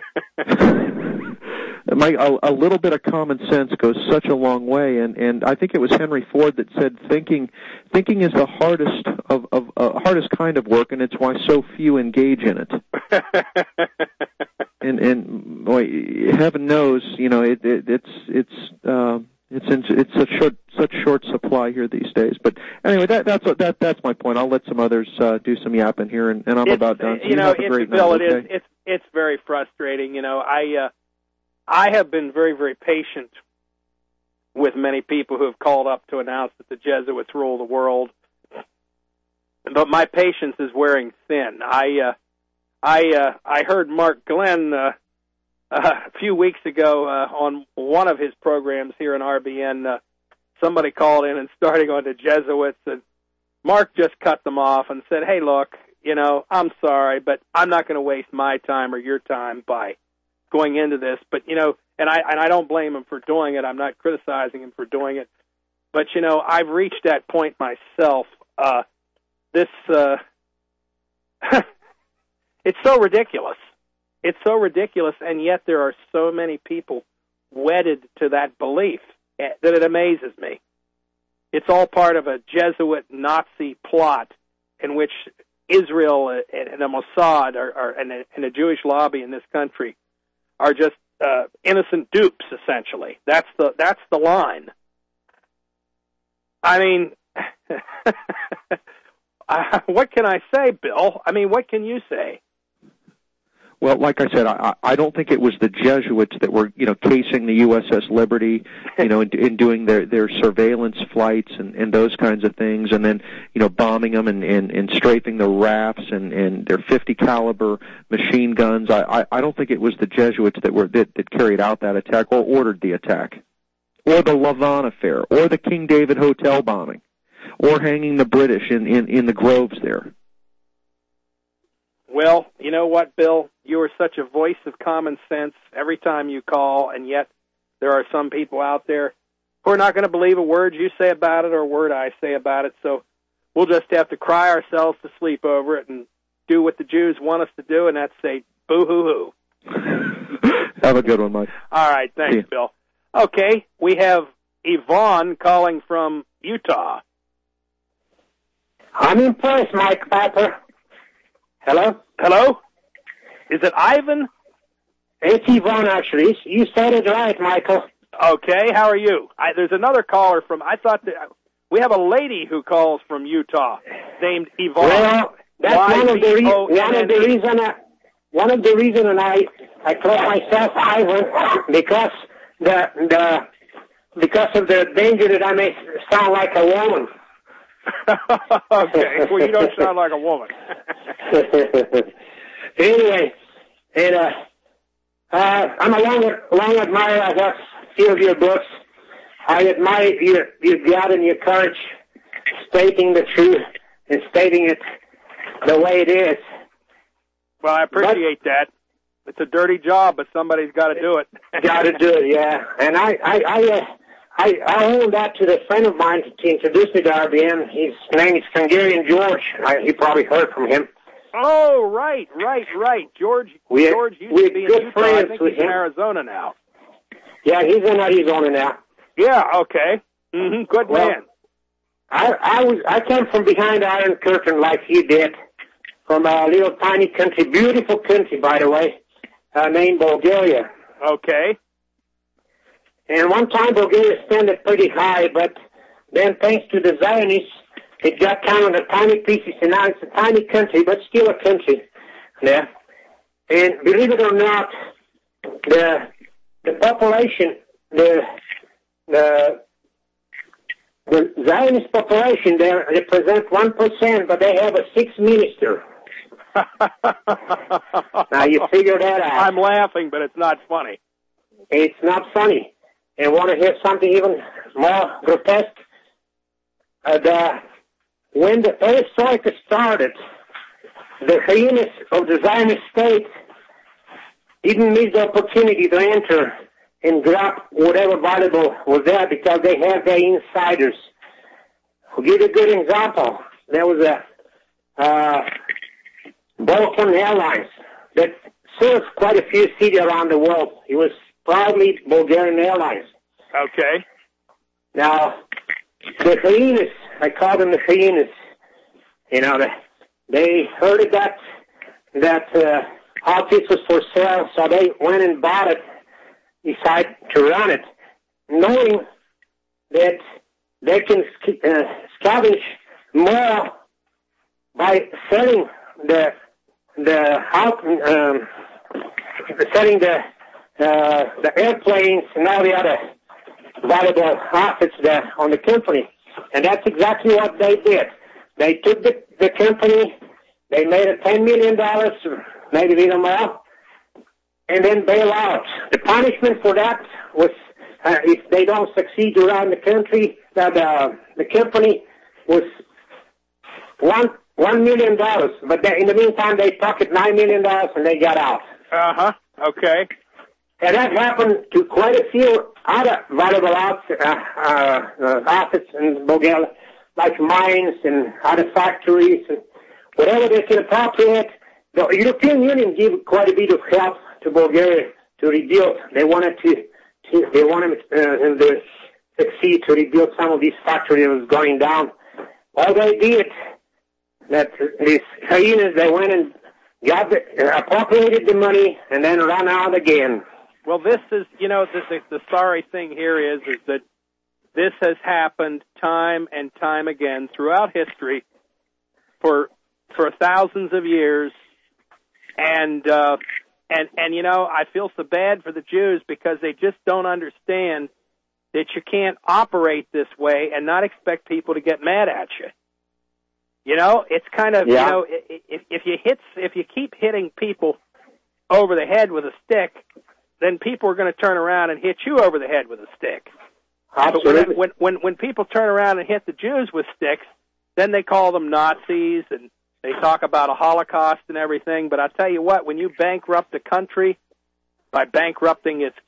A little bit of common sense goes such a long way, and I think it was Henry Ford that said thinking is the hardest kind of work, and it's why so few engage in it. and boy, heaven knows, it's such short supply here these days. But anyway, that's my point. I'll let some others do some yapping here, and I'm about done. So Bill, it's very frustrating. I have been very, very patient with many people who have called up to announce that the Jesuits rule the world, but my patience is wearing thin. I heard Mark Glenn a few weeks ago on one of his programs here in RBN. Somebody called in and starting on the Jesuits, and Mark just cut them off and said, "Hey, look, I'm sorry, but I'm not going to waste my time or your time by going into this." But and I don't blame him for doing it. I'm not criticizing him for doing it. But I've reached that point myself. It's so ridiculous. It's so ridiculous, and yet there are so many people wedded to that belief that it amazes me. It's all part of a Jesuit Nazi plot in which Israel and the Mossad and the Jewish lobby in this country are just innocent dupes, essentially. That's the line. I mean, what can I say, Bill? I mean, what can you say? Well, like I said, I don't think it was the Jesuits that were, casing the USS Liberty, and doing their surveillance flights and those kinds of things, and then, bombing them and strafing the rafts and their 50 caliber machine guns. I don't think it was the Jesuits that carried out that attack or ordered the attack, or the Lavon affair, or the King David Hotel bombing, or hanging the British in the groves there. Well, you know what, Bill? You are such a voice of common sense every time you call, and yet there are some people out there who are not going to believe a word you say about it or a word I say about it, so we'll just have to cry ourselves to sleep over it and do what the Jews want us to do, and that's say, boo-hoo-hoo. Have a good one, Mike. All right, thanks, Bill. Okay, we have Yvonne calling from Utah. I'm impressed, Mike Piper. Hello? Hello? Is it Ivan? It's Yvonne, actually. You said it right, Michael. Okay, how are you? There's another caller from, I thought that we have a lady who calls from Utah named Yvonne. Well, that's one of the reasons I call myself Ivan, because because of the danger that I may sound like a woman. Okay, well, you don't sound like a woman. Anyway, and I'm a long admirer. I have a few of your books. I admire your God and your courage, stating the truth and stating it the way it is. Well, I appreciate that. It's a dirty job, but somebody's got to do it. Got to do it, yeah. And I owe that to the friend of mine to introduce me to RBN. His name is Hungarian George. You probably heard from him. Oh, right. George used to be in Utah. I think he's in Arizona now. Yeah, he's in Arizona now. Yeah, okay. Mm-hmm. Good man. I came from behind the Iron Curtain like he did, from a little tiny country, beautiful country, by the way, named Bulgaria. Okay. And one time Bulgaria standed pretty high, but then thanks to the Zionists, it got kind of the tiny pieces, and now it's a tiny country, but still a country. Yeah. And believe it or not, the population, the Zionist population there represents 1%, but they have a 6th minister. Now you figure that out. I'm laughing, but it's not funny. It's not funny. And want to hear something even more grotesque? When the perestroika started, the hyenas of the Zionist state didn't miss the opportunity to enter and grab whatever valuable was there because they have their insiders. I'll give you a good example. There was a Balkan Airlines that served quite a few cities around the world. It was proudly Bulgarian Airlines. Okay. Now, the hyenas, I call them the hyenas, you know, they heard that outfit was for sale, so they went and bought it, decided to run it, knowing that they can scavenge more by selling the airplanes and all the other valuable assets there on the company. And that's exactly what they did. They took the company, they made it $10 million, maybe a little more, and then bail out. The punishment for that was, if they don't succeed around the country, the company was $1 million. But in the meantime, they pocketed $9 million and they got out. Uh-huh. Okay. And that happened to quite a few other valuable assets in Bulgaria, like mines and other factories and whatever they can appropriate. The European Union gave quite a bit of help to Bulgaria to rebuild. They wanted to succeed to rebuild some of these factories that was going down. All they did, that these hyenas, they went and appropriated the money and then ran out again. Well, this is, the sorry thing here is that this has happened time and time again throughout history for thousands of years, and I feel so bad for the Jews because they just don't understand that you can't operate this way and not expect people to get mad at you. It's kind of, if you keep hitting people over the head with a stick, then people are going to turn around and hit you over the head with a stick. Absolutely. But when people turn around and hit the Jews with sticks, then they call them Nazis and they talk about a Holocaust and everything. But I tell you what, when you bankrupt a country by bankrupting its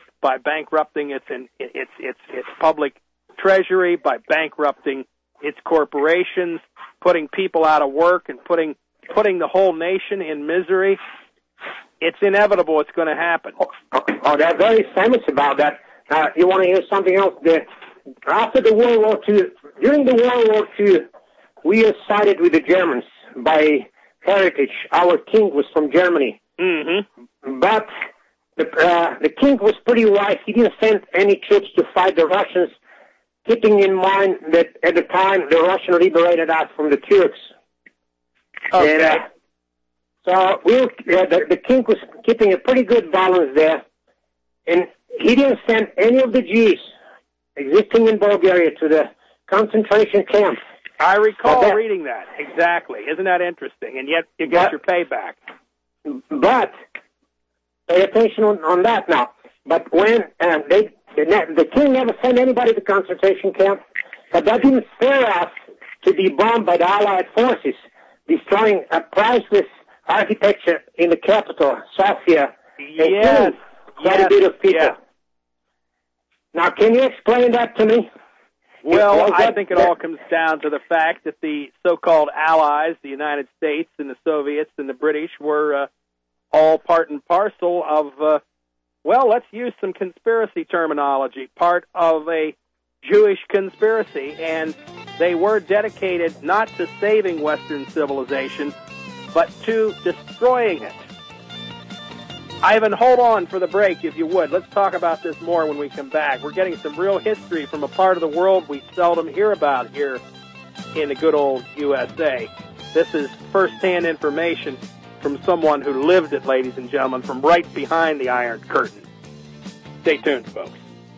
public treasury, by bankrupting its corporations, putting people out of work and putting the whole nation in misery, it's inevitable it's going to happen. Oh, they're very famous about that. You want to hear something else? After the World War II, during the World War II, we were sided with the Germans by heritage. Our king was from Germany. Mm-hmm. But the king was pretty wise. He didn't send any troops to fight the Russians, keeping in mind that at the time the Russians liberated us from the Turks. Okay. And, so the king was keeping a pretty good balance there, and he didn't send any of the Jews existing in Bulgaria to the concentration camp. I recall reading that, exactly. Isn't that interesting? And yet you get your payback. But pay attention on that now. But when the king never sent anybody to concentration camp, but that didn't spare us to be bombed by the Allied forces, destroying a priceless architecture in the capital, Sofia, and killing quite a bit of people. Yeah. Now, can you explain that to me? Well, I think it all comes down to the fact that the so-called allies, the United States and the Soviets and the British, were all part and parcel of, well, let's use some conspiracy terminology, part of a Jewish conspiracy, and they were dedicated not to saving Western civilization, but to destroying it. Ivan, hold on for the break, if you would. Let's talk about this more when we come back. We're getting some real history from a part of the world we seldom hear about here in the good old USA. This is first-hand information from someone who lived it, ladies and gentlemen, from right behind the Iron Curtain. Stay tuned, folks.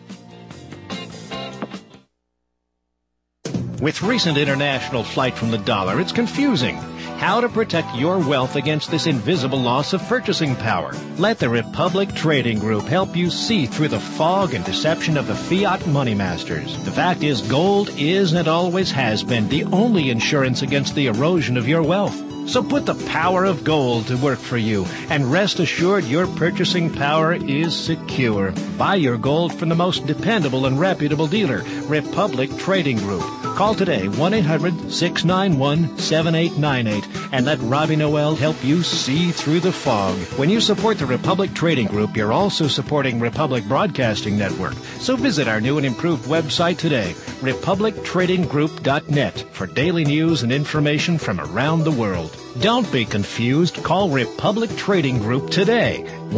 With recent international flight from the dollar, it's confusing. How to protect your wealth against this invisible loss of purchasing power. Let the Republic Trading Group help you see through the fog and deception of the fiat money masters. The fact is, gold is and always has been the only insurance against the erosion of your wealth. So put the power of gold to work for you, and rest assured your purchasing power is secure. Buy your gold from the most dependable and reputable dealer, Republic Trading Group. Call today, 1-800-691-7898, and let Robbie Noel help you see through the fog. When you support the Republic Trading Group, you're also supporting Republic Broadcasting Network. So visit our new and improved website today, republictradinggroup.net, for daily news and information from around the world. Don't be confused. Call Republic Trading Group today,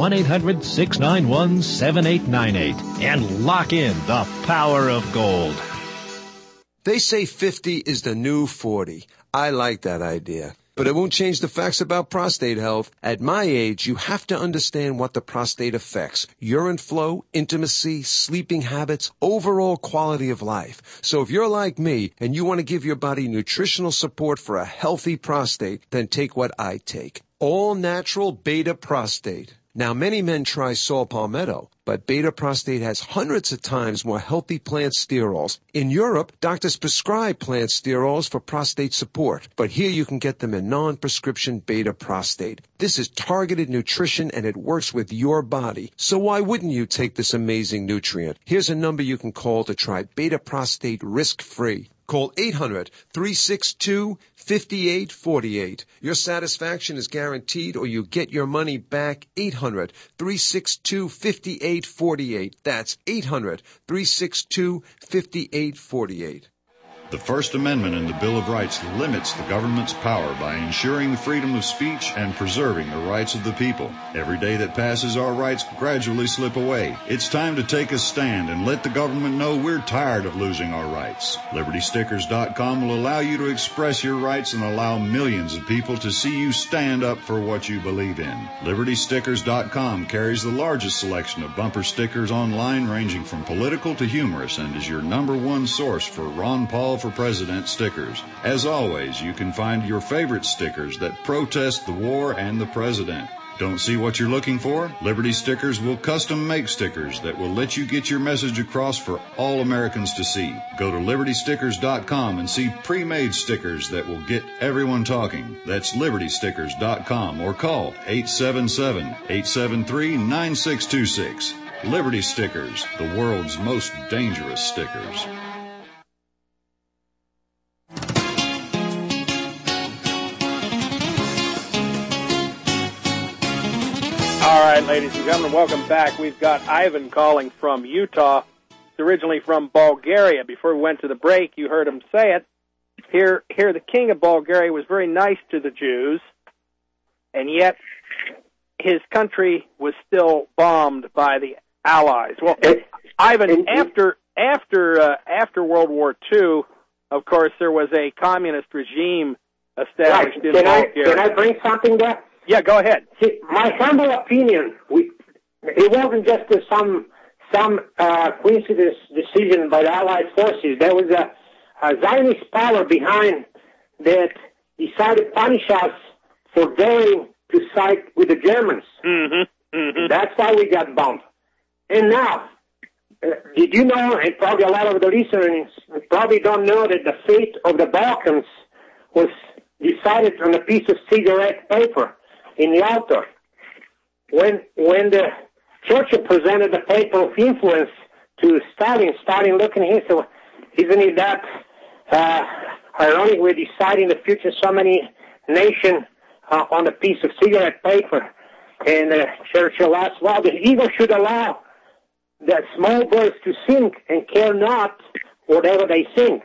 1-800-691-7898, and lock in the power of gold. They say 50 is the new 40. I like that idea. But it won't change the facts about prostate health. At my age, you have to understand what the prostate affects. Urine flow, intimacy, sleeping habits, overall quality of life. So if you're like me and you want to give your body nutritional support for a healthy prostate, then take what I take. All natural Beta Prostate. Now, many men try saw palmetto, but Beta Prostate has hundreds of times more healthy plant sterols. In Europe, doctors prescribe plant sterols for prostate support, but here you can get them in non-prescription Beta Prostate. This is targeted nutrition, and it works with your body. So why wouldn't you take this amazing nutrient? Here's a number you can call to try Beta Prostate risk-free. Call 800-362-5848. Your satisfaction is guaranteed, or you get your money back. 800-362-5848. That's 800-362-5848. The First Amendment in the Bill of Rights limits the government's power by ensuring the freedom of speech and preserving the rights of the people. Every day that passes, our rights gradually slip away. It's time to take a stand and let the government know we're tired of losing our rights. LibertyStickers.com will allow you to express your rights and allow millions of people to see you stand up for what you believe in. LibertyStickers.com carries the largest selection of bumper stickers online, ranging from political to humorous, and is your #1 source for Ron Paul for President stickers. As always, you can find your favorite stickers that protest the war and the president. Don't see what you're looking for? Liberty Stickers will custom make stickers that will let you get your message across for all Americans to see. Go to LibertyStickers.com and see pre-made stickers that will get everyone talking. That's LibertyStickers.com, or call 877-873-9626. Liberty Stickers, the world's most dangerous stickers. All right, ladies and gentlemen, welcome back. We've got Ivan calling from Utah. He's originally from Bulgaria. Before we went to the break, you heard him say it. Here, the king of Bulgaria was very nice to the Jews, and yet his country was still bombed by the Allies. Well, Ivan, after World War II, of course, there was a communist regime established in Bulgaria. Can I bring something there? Yeah, go ahead. See, my humble opinion, it wasn't just some coincidence decision by the Allied forces. There was a Zionist power behind that decided to punish us for daring to side with the Germans. Mm-hmm. Mm-hmm. That's why we got bombed. And now, did you know, and probably a lot of the listeners probably don't know, that the fate of the Balkans was decided on a piece of cigarette paper in Yalta. When the Churchill presented the paper of influence to Stalin looked at him and said, well, isn't it that ironic we're deciding the future of so many nations on a piece of cigarette paper? And Churchill asked, well, the eagle should allow the small birds to sing and care not whatever they sing.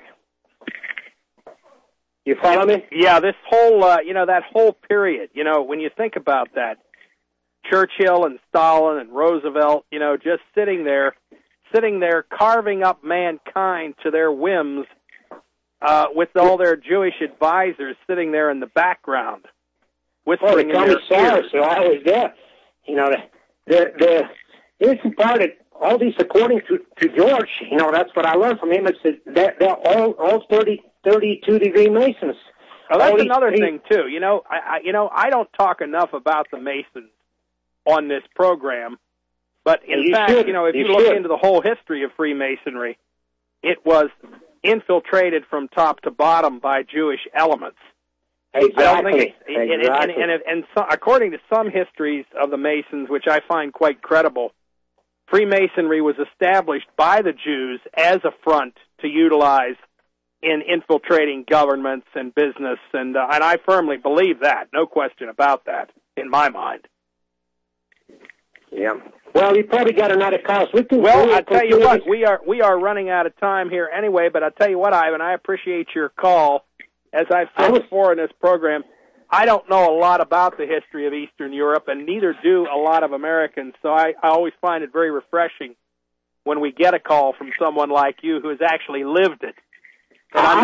You follow me? Yeah, this whole, that whole period, when you think about that, Churchill and Stalin and Roosevelt, just sitting there carving up mankind to their whims, with all their Jewish advisors sitting there in the background, whispering in their ears. So I was there. The interesting part of all these, according to George, that's what I learned from him. It's that they're all 32-degree Masons. Oh, that's another thing too. I don't talk enough about the Masons on this program, but in fact, if you look into the whole history of Freemasonry, it was infiltrated from top to bottom by Jewish elements. Exactly. So, according to some histories of the Masons, which I find quite credible, Freemasonry was established by the Jews as a front to utilize in infiltrating governments and business, and I firmly believe that. No question about that, in my mind. Yeah. Well, you probably got another call. I tell you what, we are running out of time here anyway. But I tell you what, Ivan, I appreciate your call. As I've said before in this program, I don't know a lot about the history of Eastern Europe, and neither do a lot of Americans. So I always find it very refreshing when we get a call from someone like you who has actually lived it. I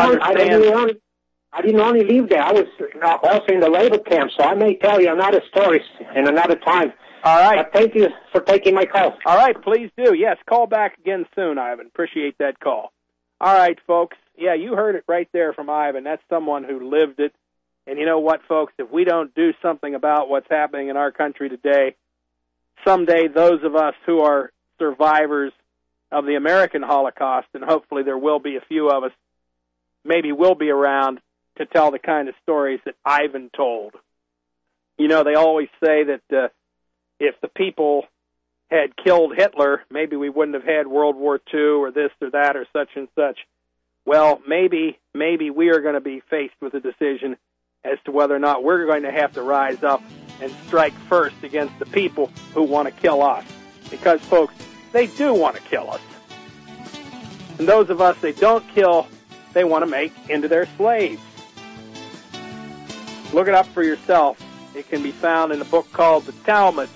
didn't only live there. I was also in the labor camp, so I may tell you another story in another time. All right. Thank you for taking my call. All right, please do. Yes, call back again soon, Ivan. Appreciate that call. All right, folks. Yeah, you heard it right there from Ivan. That's someone who lived it. And you know what, folks? If we don't do something about what's happening in our country today, someday those of us who are survivors of the American Holocaust, and hopefully there will be a few of us, maybe will be around to tell the kind of stories that Ivan told. They always say that if the people had killed Hitler, maybe we wouldn't have had World War II or this or that or such and such. Well, maybe we are going to be faced with a decision as to whether or not we're going to have to rise up and strike first against the people who want to kill us. Because, folks, they do want to kill us. And those of us they don't kill, they want to make into their slaves. Look it up for yourself. It can be found in a book called The Talmud.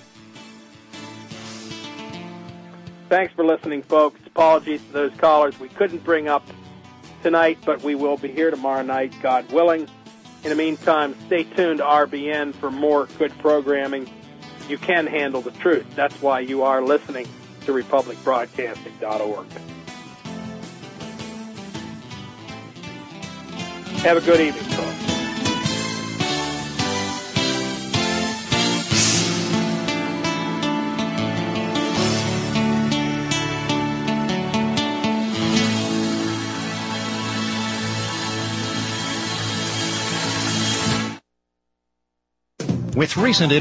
Thanks for listening, folks. Apologies to those callers we couldn't bring up tonight, but we will be here tomorrow night, God willing. In the meantime, stay tuned to RBN for more good programming. You can handle the truth. That's why you are listening to RepublicBroadcasting.org. Have a good evening, folks. With recent